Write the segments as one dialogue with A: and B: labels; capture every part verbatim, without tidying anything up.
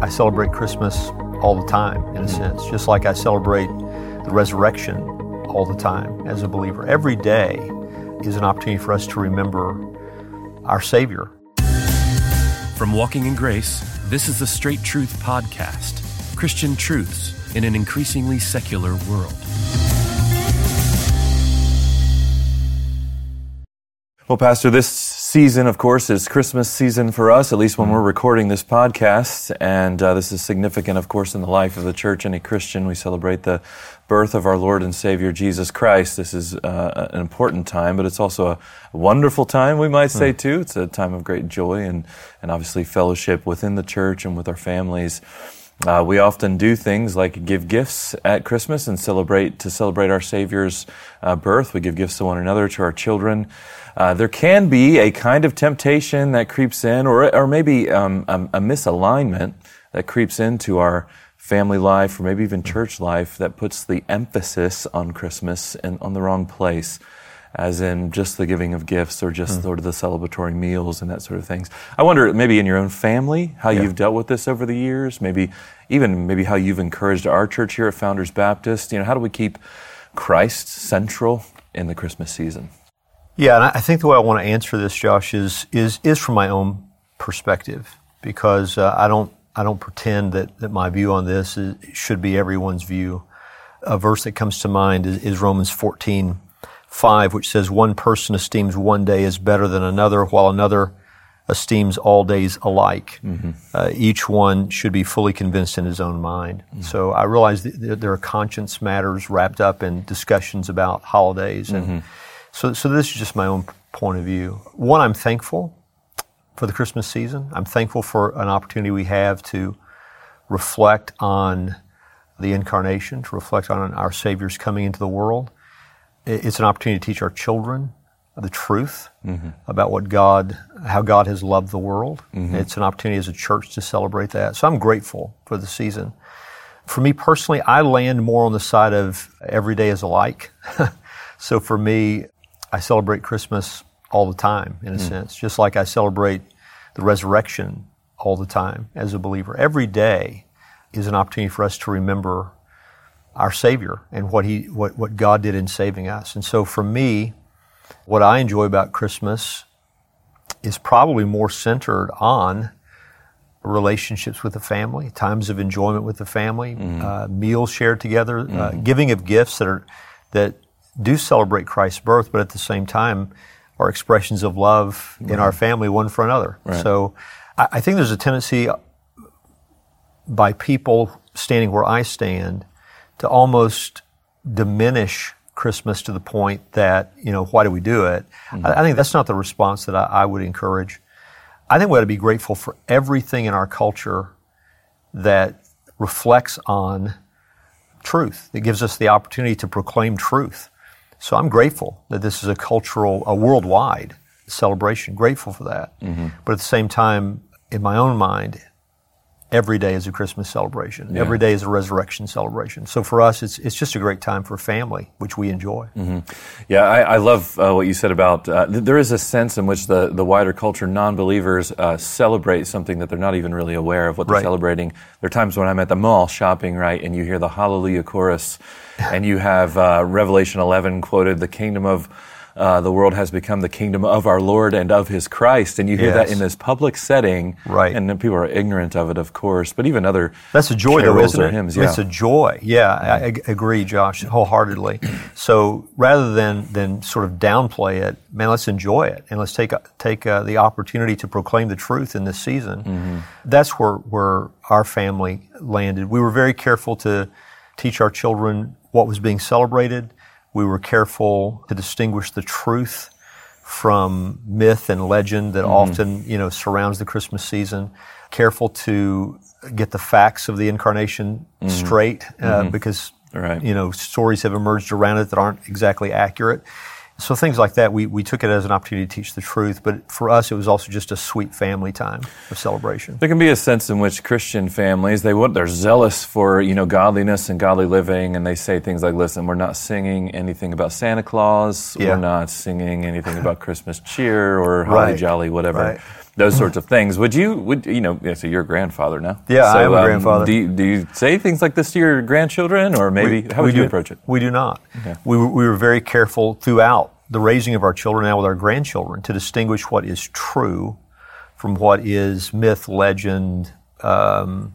A: I celebrate Christmas all the time, in a sense, just like I celebrate the resurrection all the time as a believer. Every day is an opportunity for us to remember our Savior.
B: From Walking in Grace, this is the Straight Truth Podcast, Christian truths in an increasingly secular world.
C: Well, Pastor, this season, of course, is Christmas season for us, at least when we're recording this podcast. And uh, this is significant, of course, in the life of the church and a Christian. We celebrate the birth of our Lord and Savior, Jesus Christ. This is uh, an important time, but it's also a wonderful time, we might say, too. It's a time of great joy and, and obviously fellowship within the church and with our families. Uh, we often do things like give gifts at Christmas and celebrate to celebrate our Savior's uh, birth. We give gifts to one another, to our children. Uh, there can be a kind of temptation that creeps in, or or maybe um, a, a misalignment that creeps into our family life, or maybe even church life, that puts the emphasis on Christmas in, on the wrong place, as in just the giving of gifts or just mm. sort of the celebratory meals and that sort of things. I wonder, maybe in your own family, how yeah. you've dealt with this over the years, maybe even maybe how you've encouraged our church here at Founders Baptist. You know, how do we keep Christ central in the Christmas season?
A: Yeah, and I think the way I want to answer this, Josh, is is is from my own perspective, because uh, I don't I don't pretend that, that my view on this is, should be everyone's view. A verse that comes to mind is, is Romans fourteen five, which says, "One person esteems one day as better than another, while another esteems all days alike. Mm-hmm. Uh, each one should be fully convinced in his own mind." Mm-hmm. So I realize that there are conscience matters wrapped up in discussions about holidays, and mm-hmm. So, so this is just my own point of view. One, I'm thankful for the Christmas season. I'm thankful for an opportunity we have to reflect on the incarnation, to reflect on our Savior's coming into the world. It's an opportunity to teach our children the truth mm-hmm. about what God, how God has loved the world. Mm-hmm. It's an opportunity as a church to celebrate that. So I'm grateful for the season. For me personally, I land more on the side of every day is alike. So for me, I celebrate Christmas all the time, in a mm. sense, just like I celebrate the resurrection all the time as a believer. Every day is an opportunity for us to remember our Savior and what He, what, what God did in saving us. And so for me, what I enjoy about Christmas is probably more centered on relationships with the family, times of enjoyment with the family, mm. uh, meals shared together, mm. uh, giving of gifts that are that do celebrate Christ's birth, but at the same time are expressions of love right. in our family, one for another. Right. So I, I think there's a tendency by people standing where I stand to almost diminish Christmas to the point that, you know, why do we do it? Mm-hmm. I, I think that's not the response that I, I would encourage. I think we ought to be grateful for everything in our culture that reflects on truth, that gives us the opportunity to proclaim truth. So I'm grateful that this is a cultural, a worldwide celebration, grateful for that. Mm-hmm. But at the same time, in my own mind, every day is a Christmas celebration. Yeah. Every day is a resurrection celebration. So for us, it's it's just a great time for family, which we enjoy.
C: Mm-hmm. Yeah, I, I love uh, what you said about, uh, th- there is a sense in which the, the wider culture, non-believers, uh, celebrate something that they're not even really aware of what they're right. celebrating. There are times when I'm at the mall shopping, right, and you hear the Hallelujah chorus, and you have uh, Revelation eleven quoted, "The kingdom of Uh, the world has become the kingdom of our Lord and of His Christ," and you hear yes. that in this public setting,
A: right?
C: And then people are ignorant of it, of course. But even other
A: that's a joy, though, isn't it?
C: Hymns, yeah.
A: It's a joy. Yeah, I, I agree, Josh, wholeheartedly. So rather than than sort of downplay it, man, let's enjoy it and let's take take uh, the opportunity to proclaim the truth in this season. Mm-hmm. That's where where our family landed. We were very careful to teach our children what was being celebrated. We were careful to distinguish the truth from myth and legend that mm-hmm. often, you know, surrounds the Christmas season. Careful to get the facts of the incarnation mm-hmm. straight, uh, mm-hmm. because, right. you know, stories have emerged around it that aren't exactly accurate. So things like that, we, we took it as an opportunity to teach the truth, but for us it was also just a sweet family time of celebration.
C: There can be a sense in which Christian families, they they're zealous for, you know, godliness and godly living, and they say things like, listen, we're not singing anything about Santa Claus, yeah. we're not singing anything about Christmas cheer or holly right. jolly, whatever. Right. those sorts of things. Would you, would you know, so you're a grandfather now.
A: Yeah,
C: so,
A: I am a
C: um,
A: grandfather.
C: Do you, do you say things like this to your grandchildren, or maybe,
A: we,
C: how would
A: we
C: you
A: do,
C: approach it?
A: We do not.
C: Okay.
A: We, we were very careful throughout the raising of our children, now with our grandchildren, to distinguish what is true from what is myth, legend, um,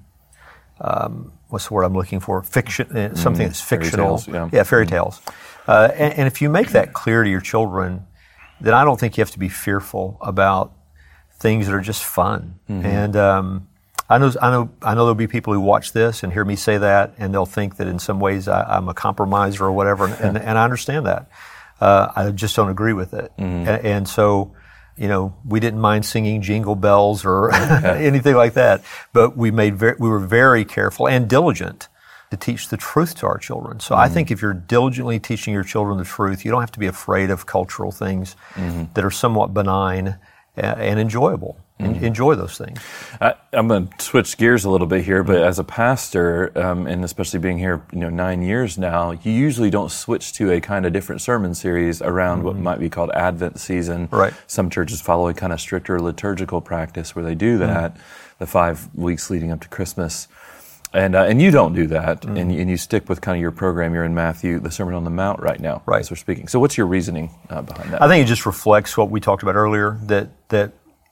A: um, what's the word I'm looking for? Fiction, mm, something that's fictional.
C: Fairy tales,
A: yeah. yeah, fairy tales. Uh, and, and if you make that clear to your children, then I don't think you have to be fearful about things that are just fun. Mm-hmm. And um, I know, I know, I know there'll be people who watch this and hear me say that, and they'll think that in some ways I, I'm a compromiser or whatever, and, and, and I understand that. Uh, I just don't agree with it. Mm-hmm. And, and so, you know, we didn't mind singing Jingle Bells or anything like that, but we made very, we were very careful and diligent to teach the truth to our children. So mm-hmm. I think if you're diligently teaching your children the truth, you don't have to be afraid of cultural things mm-hmm. that are somewhat benign and enjoyable. Mm-hmm. Enjoy those things.
C: I, I'm going to switch gears a little bit here, but as a pastor, um, and especially being here, you know, nine years now, you usually don't switch to a kind of different sermon series around mm-hmm. what might be called Advent season.
A: Right.
C: Some churches follow a kind of stricter liturgical practice where they do that, mm-hmm. the five weeks leading up to Christmas. And uh, and you don't do that, mm-hmm. and, and you stick with kind of your program. You're in Matthew, the Sermon on the Mount right now,
A: right.
C: as we're speaking. So what's your reasoning uh, behind that?
A: I think it just reflects what we talked about earlier, that that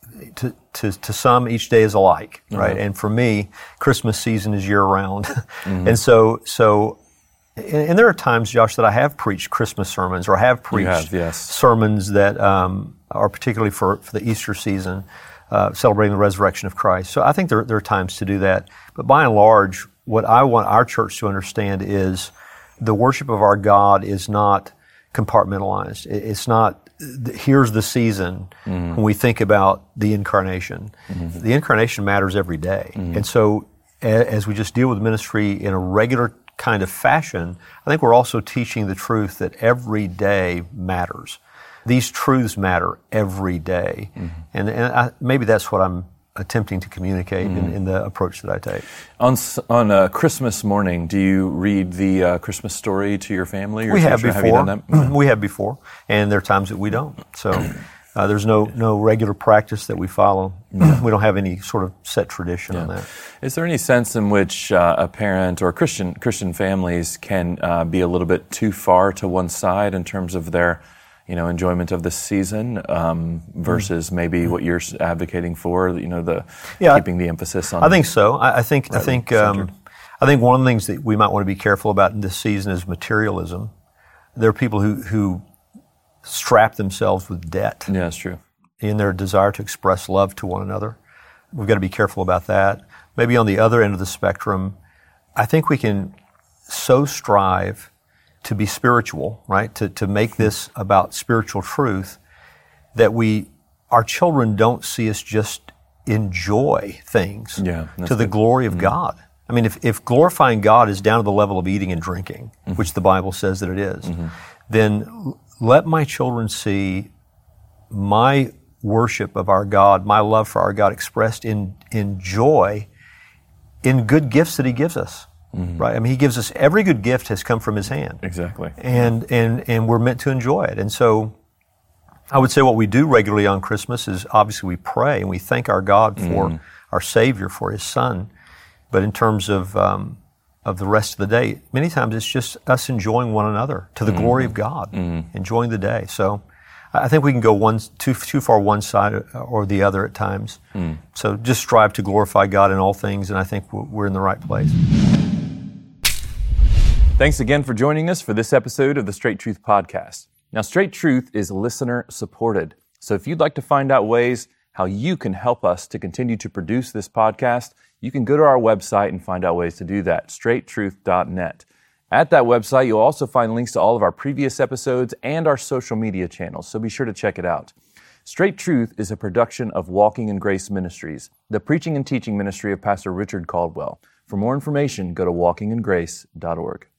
A: to to, to some, each day is alike, mm-hmm. right? And for me, Christmas season is year-round. Mm-hmm. And so, so and, and there are times, Josh, that I have preached Christmas sermons, or I have preached
C: have, yes.
A: sermons that um, are particularly for, for the Easter season, Uh, celebrating the resurrection of Christ. So I think there, there are times to do that. But by and large, what I want our church to understand is the worship of our God is not compartmentalized. It's not, here's the season mm-hmm. when we think about the incarnation. Mm-hmm. The incarnation matters every day. Mm-hmm. And so a, as we just deal with ministry in a regular kind of fashion, I think we're also teaching the truth that every day matters. These truths matter every day. Mm-hmm. And, and I, maybe that's what I'm attempting to communicate mm-hmm. in, in the approach that I take.
C: On on uh, Christmas morning, do you read the uh, Christmas story to your family? Or
A: we have before.
C: Have you done that?
A: We have before. And there are times that we don't. So uh, there's no, no regular practice that we follow. We don't have any sort of set tradition yeah. on that.
C: Is there any sense in which uh, a parent or Christian Christian families can uh, be a little bit too far to one side in terms of their you know, enjoyment of this season um, versus maybe what you're advocating for, you know, the yeah, keeping the emphasis on?
A: I think so. I, I think right I think um, I think one of the things that we might want to be careful about in this season is materialism. There are people who who strap themselves with debt.
C: Yeah, that's true.
A: In their desire to express love to one another. We've got to be careful about that. Maybe on the other end of the spectrum, I think we can so strive to be spiritual, right? To to make this about spiritual truth, that we, our children don't see us just enjoy things
C: yeah,
A: to the
C: good.
A: glory of
C: mm-hmm.
A: God. I mean, if, if glorifying God is down to the level of eating and drinking, mm-hmm. which the Bible says that it is, mm-hmm. then let my children see my worship of our God, my love for our God expressed in, in joy, in good gifts that He gives us. Mm-hmm. Right. I mean, He gives us, every good gift has come from His hand.
C: Exactly.
A: And, and, and we're meant to enjoy it. And so I would say what we do regularly on Christmas is obviously we pray and we thank our God for mm-hmm. our Savior, for His Son. But in terms of, um, of the rest of the day, many times it's just us enjoying one another to the mm-hmm. glory of God, mm-hmm. enjoying the day. So I think we can go one, too, too far one side or the other at times. Mm. So just strive to glorify God in all things, and I think we're in the right place.
C: Thanks again for joining us for this episode of the Straight Truth Podcast. Now, Straight Truth is listener supported. So if you'd like to find out ways how you can help us to continue to produce this podcast, you can go to our website and find out ways to do that, straight truth dot net. At that website, you'll also find links to all of our previous episodes and our social media channels, so be sure to check it out. Straight Truth is a production of Walking in Grace Ministries, the preaching and teaching ministry of Pastor Richard Caldwell. For more information, go to walking in grace dot org.